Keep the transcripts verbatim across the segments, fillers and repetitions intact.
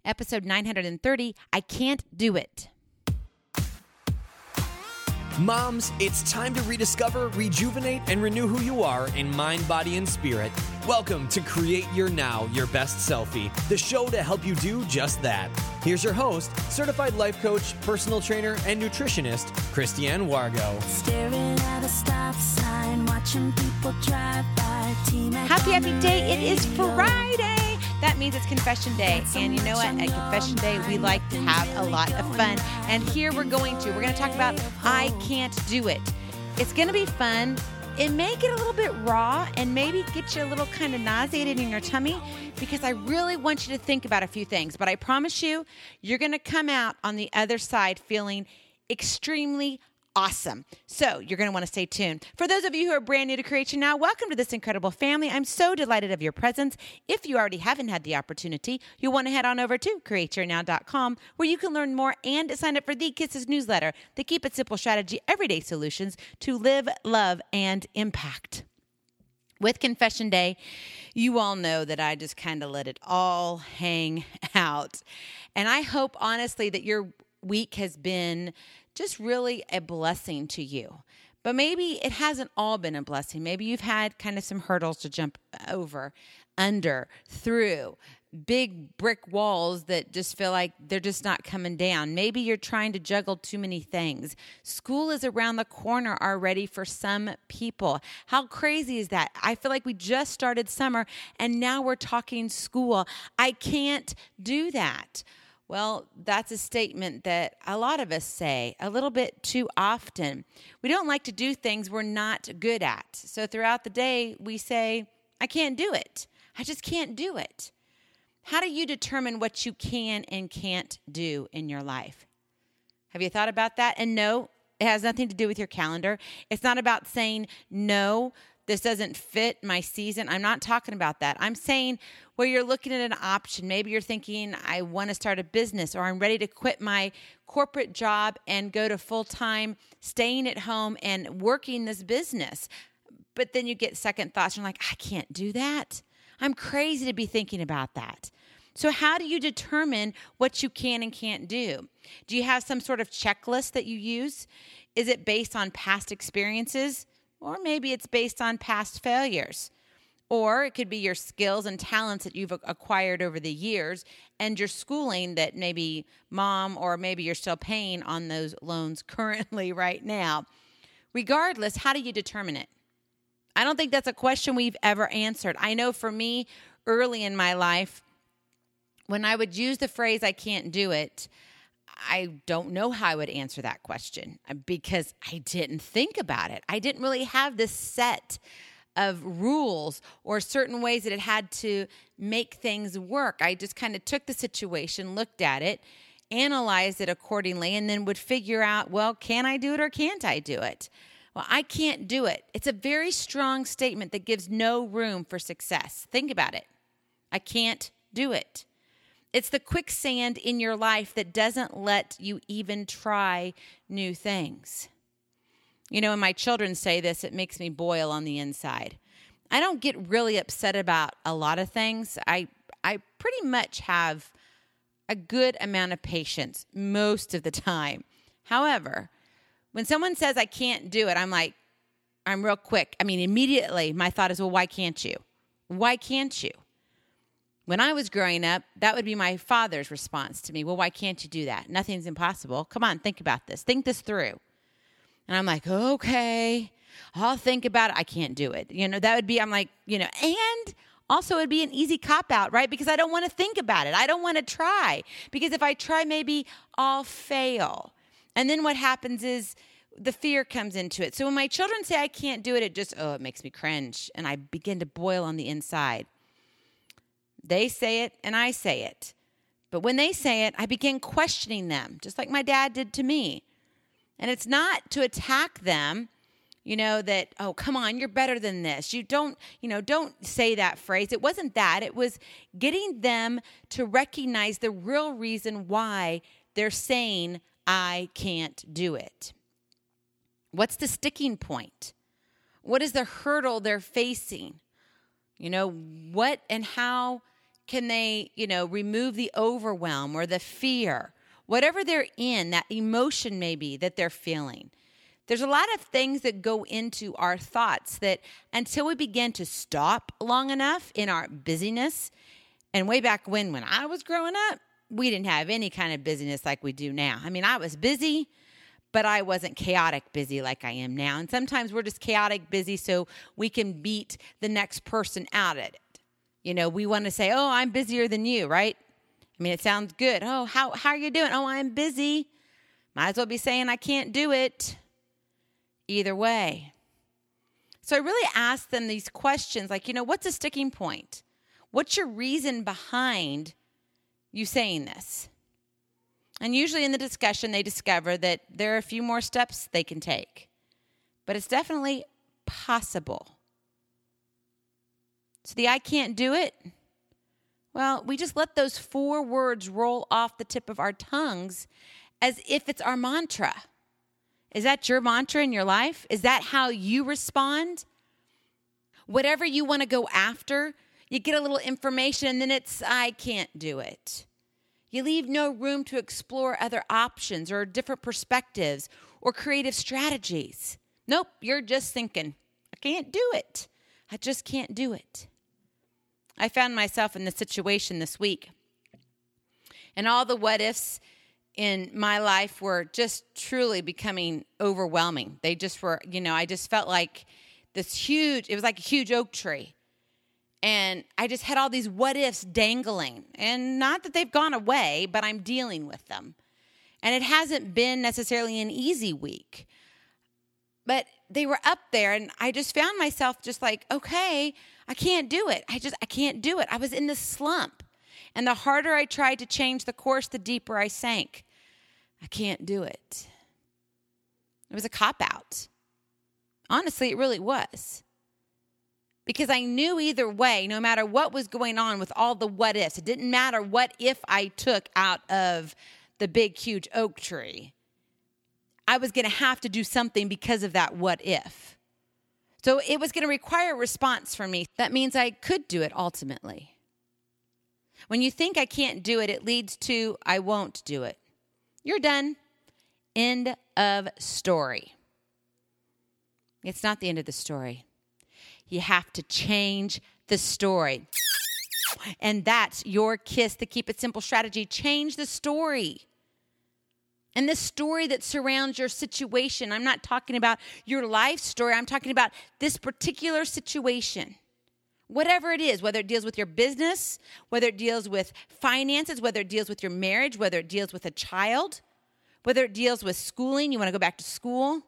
episode nine hundred thirty, I Can't Do It. Moms, it's time to rediscover, rejuvenate, and renew who you are in mind, body, and spirit. Welcome to Create Your Now, Your Best Selfie, the show to help you do just that. Here's your host, certified life coach, personal trainer, and nutritionist, Christiane Wargo. Staring at a stop sign, watching people drive by. Happy, happy day. It is Friday. That means it's Confession Day. And you know what? At Confession Day, we like to have a lot of fun. And here we're going to. We're going to talk about I Can't Do It. It's going to be fun. It may get a little bit raw and maybe get you a little kind of nauseated in your tummy because I really want you to think about a few things. But I promise you, you're going to come out on the other side feeling extremely awesome. So you're going to want to stay tuned. For those of you who are brand new to Create Your Now, welcome to this incredible family. I'm so delighted of your presence. If you already haven't had the opportunity, you'll want to head on over to create your now dot com where you can learn more and sign up for the Kisses newsletter, the Keep It Simple Strategy Everyday Solutions to live, love, and impact. With Confession Day, you all know that I just kind of let it all hang out. And I hope, honestly, that your week has been just really a blessing to you. But maybe it hasn't all been a blessing. Maybe you've had kind of some hurdles to jump over, under, through, big brick walls that just feel like they're just not coming down. Maybe you're trying to juggle too many things. School is around the corner already for some people. How crazy is that? I feel like we just started summer and now we're talking school. I can't do that. Well, that's a statement that a lot of us say a little bit too often. We don't like to do things we're not good at. So throughout the day, we say, I can't do it. I just can't do it. How do you determine what you can and can't do in your life? Have you thought about that? And no, it has nothing to do with your calendar. It's not about saying, no, this doesn't fit my season. I'm not talking about that. I'm saying where you're looking at an option. Maybe you're thinking, I want to start a business, or I'm ready to quit my corporate job and go to full-time, staying at home and working this business. But then you get second thoughts. You're like, I can't do that. I'm crazy to be thinking about that. So how do you determine what you can and can't do? Do you have some sort of checklist that you use? Is it based on past experiences? Or maybe it's based on past failures. Or it could be your skills and talents that you've acquired over the years and your schooling that maybe mom or maybe you're still paying on those loans currently right now. Regardless, how do you determine it? I don't think that's a question we've ever answered. I know for me, early in my life, when I would use the phrase, I can't do it, I don't know how I would answer that question because I didn't think about it. I didn't really have this set of rules or certain ways that it had to make things work. I just kind of took the situation, looked at it, analyzed it accordingly, and then would figure out, well, can I do it or can't I do it? Well, I can't do it. It's a very strong statement that gives no room for success. Think about it. I can't do it. It's the quicksand in your life that doesn't let you even try new things. You know, when my children say this, it makes me boil on the inside. I don't get really upset about a lot of things. I I pretty much have a good amount of patience most of the time. However, when someone says I can't do it, I'm like, I'm real quick. I mean, immediately my thought is, well, why can't you? Why can't you? When I was growing up, that would be my father's response to me. Well, why can't you do that? Nothing's impossible. Come on, think about this. Think this through. And I'm like, okay, I'll think about it. I can't do it. You know, that would be, I'm like, you know, and also it'd be an easy cop-out, right? Because I don't want to think about it. I don't want to try. Because if I try, maybe I'll fail. And then what happens is the fear comes into it. So when my children say I can't do it, it just, oh, it makes me cringe. And I begin to boil on the inside. They say it and I say it. But when they say it, I begin questioning them, just like my dad did to me. And it's not to attack them, you know, that, oh, come on, you're better than this. You don't, you know, don't say that phrase. It wasn't that. It was getting them to recognize the real reason why they're saying, I can't do it. What's the sticking point? What is the hurdle they're facing? You know, what and how can they, you know, remove the overwhelm or the fear, whatever they're in, that emotion maybe that they're feeling. There's a lot of things that go into our thoughts that until we begin to stop long enough in our busyness, and way back when, when I was growing up, we didn't have any kind of busyness like we do now. I mean, I was busy, but I wasn't chaotic busy like I am now. And sometimes we're just chaotic busy so we can beat the next person out at it. You know, we want to say, oh, I'm busier than you, right? I mean, it sounds good. Oh, how, how are you doing? Oh, I'm busy. Might as well be saying I can't do it. Either way. So I really asked them these questions like, you know, what's a sticking point? What's your reason behind you saying this? And usually in the discussion, they discover that there are a few more steps they can take. But it's definitely possible. So the I can't do it, well, we just let those four words roll off the tip of our tongues as if it's our mantra. Is that your mantra in your life? Is that how you respond? Whatever you want to go after, you get a little information and then it's, I can't do it. You leave no room to explore other options or different perspectives or creative strategies. Nope, you're just thinking, I can't do it. I just can't do it. I found myself in this situation this week. And all the what ifs in my life were just truly becoming overwhelming. They just were, you know, I just felt like this huge, it was like a huge oak tree. And I just had all these what ifs dangling. And not that they've gone away, but I'm dealing with them. And it hasn't been necessarily an easy week. But they were up there and I just found myself just like, okay, I can't do it. I just, I can't do it. I was in this slump. And the harder I tried to change the course, the deeper I sank. I can't do it. It was a cop-out. Honestly, it really was. Because I knew either way, no matter what was going on with all the what ifs, it didn't matter what if I took out of the big, huge oak tree. I was going to have to do something because of that what if. So it was going to require a response from me. That means I could do it ultimately. When you think I can't do it, it leads to I won't do it. You're done. End of story. It's not the end of the story. You have to change the story. And that's your KISS, the Keep It Simple strategy. Change the story. And the story that surrounds your situation. I'm not talking about your life story. I'm talking about this particular situation. Whatever it is, whether it deals with your business, whether it deals with finances, whether it deals with your marriage, whether it deals with a child, whether it deals with schooling, you want to go back to school.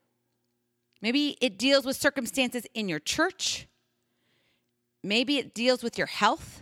Maybe it deals with circumstances in your church. Maybe it deals with your health.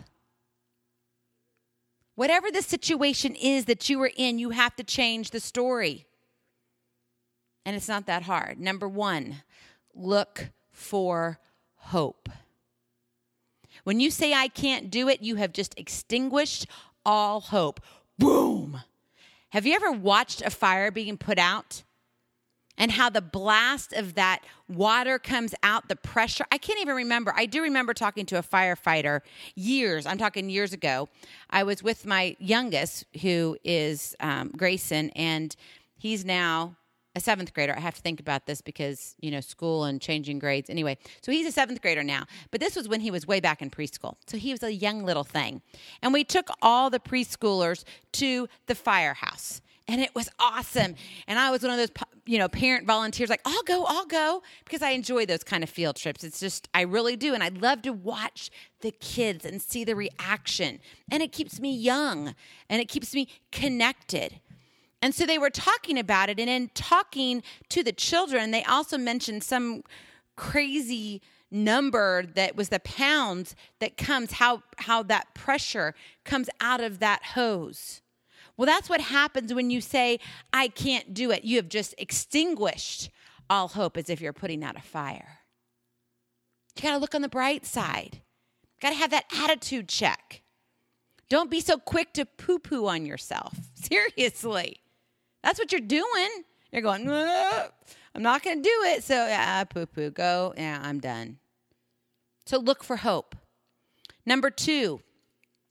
Whatever the situation is that you are in, you have to change the story. And it's not that hard. Number one, look for hope. When you say I can't do it, you have just extinguished all hope. Boom. Have you ever watched a fire being put out? And how the blast of that water comes out, the pressure. I can't even remember. I do remember talking to a firefighter years. I'm talking years ago. I was with my youngest, who is um, Grayson, and he's now a seventh grader. I have to think about this because, you know, school and changing grades. Anyway, so he's a seventh grader now. But this was when he was way back in preschool. So he was a young little thing. And we took all the preschoolers to the firehouse. And it was awesome. And I was one of those, you know, parent volunteers like, I'll go, I'll go. Because I enjoy those kind of field trips. It's just, I really do. And I love to watch the kids and see the reaction. And it keeps me young. And it keeps me connected. And so they were talking about it. And in talking to the children, they also mentioned some crazy number that was the pounds that comes, how, how that pressure comes out of that hose. Well, that's what happens when you say, I can't do it. You have just extinguished all hope as if you're putting out a fire. You got to look on the bright side. Got to have that attitude check. Don't be so quick to poo-poo on yourself. Seriously. That's what you're doing. You're going, I'm not going to do it. So, yeah, poo-poo. Go. Yeah, I'm done. So look for hope. Number two,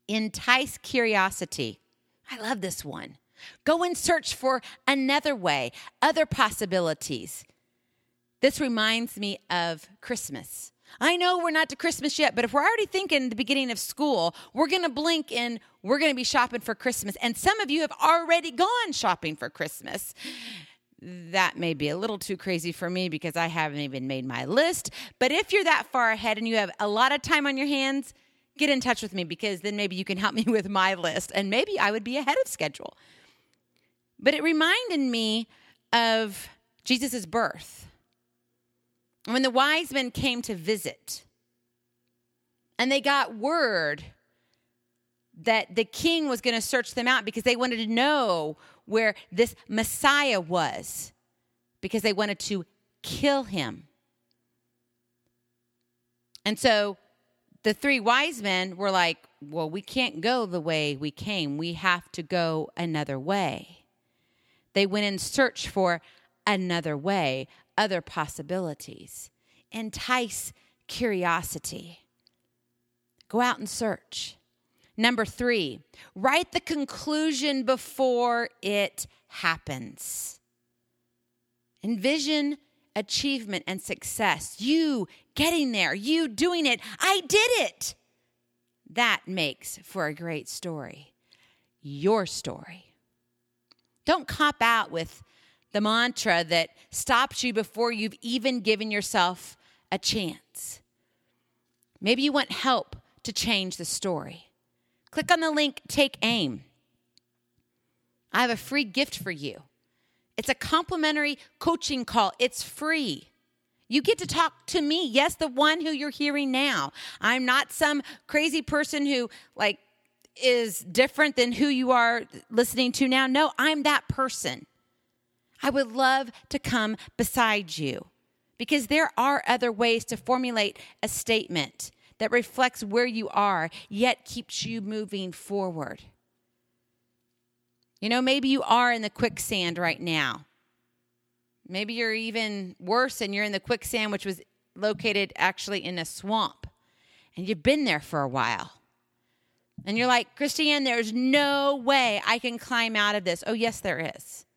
Entice curiosity. I love this one. Go and search for another way, other possibilities. This reminds me of Christmas. I know we're not to Christmas yet, but if we're already thinking the beginning of school, we're going to blink and we're going to be shopping for Christmas. And some of you have already gone shopping for Christmas. That may be a little too crazy for me because I haven't even made my list. But if you're that far ahead and you have a lot of time on your hands, get in touch with me because then maybe you can help me with my list and maybe I would be ahead of schedule. But it reminded me of Jesus' birth. When the wise men came to visit and they got word that the king was going to search them out because they wanted to know where this Messiah was because they wanted to kill him. And so the three wise men were like, well, we can't go the way we came. We have to go another way. They went in search for another way, other possibilities. Entice curiosity. Go out and search. Number three, write the conclusion before it happens. Envision achievement and success. You getting there, you doing it. I did it. That makes for a great story. Your story. Don't cop out with the mantra that stops you before you've even given yourself a chance. Maybe you want help to change the story. Click on the link, Take Aim. I have a free gift for you. It's a complimentary coaching call. It's free. You get to talk to me. Yes, the one who you're hearing now. I'm not some crazy person who like is different than who you are listening to now. No, I'm that person. I would love to come beside you because there are other ways to formulate a statement that reflects where you are, yet keeps you moving forward. You know, maybe you are in the quicksand right now. Maybe you're even worse and you're in the quicksand, which was located actually in a swamp. And you've been there for a while. And you're like, Christiane, there's no way I can climb out of this. Oh, yes, there is.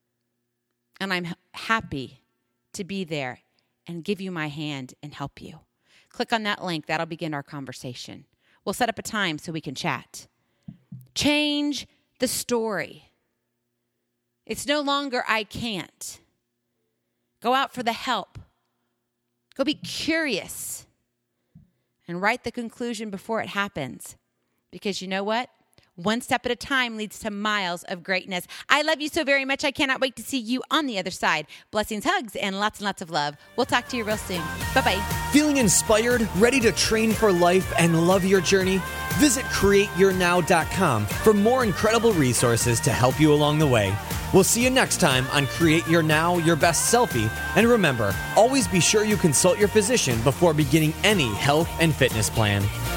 And I'm happy to be there and give you my hand and help you. Click on that link. That'll begin our conversation. We'll set up a time so we can chat. Change the story. It's no longer I can't. Go out for the help. Go be curious and write the conclusion before it happens. Because you know what? One step at a time leads to miles of greatness. I love you so very much. I cannot wait to see you on the other side. Blessings, hugs, and lots and lots of love. We'll talk to you real soon. Bye-bye. Feeling inspired, ready to train for life, and love your journey? Visit create your now dot com for more incredible resources to help you along the way. We'll see you next time on Create Your Now, Your Best Selfie. And remember, always be sure you consult your physician before beginning any health and fitness plan.